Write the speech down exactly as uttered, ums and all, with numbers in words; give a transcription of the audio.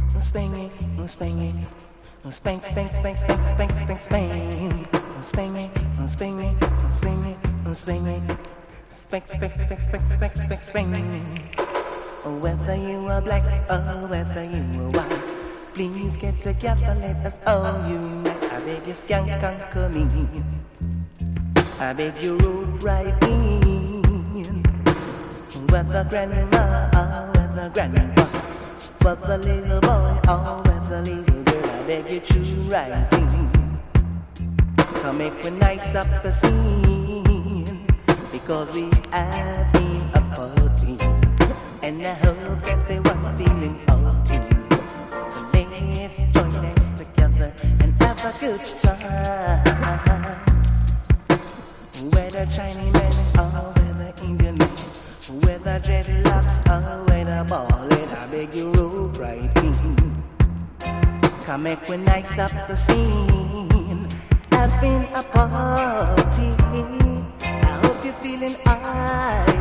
Spain it, Spain it, Spain, Spain, Spain, Spain, Spain, Spain, Spain, Spain it, Spain it, Spain it, Spain it, Spain, Spain, Spain, Spain, Spain, Spain, Spain. Whether you are black or whether you are white, please get together, let us all unite. I beg you, skank, conquer me. I beg you, root right in. Whether grandma or whether grandpa, whether little boy or whether little girl, I beg you, choose right in. Come make me nice up the scene, because we have been a party, and I hope everyone feeling healthy. So let's join us together and have a good time. Whether Chinese men or whether Indian men, whether dreadlocks or whether ballin', I beg you roll right in. Come make we nice up the scene, having a party. I hope you're feeling alright.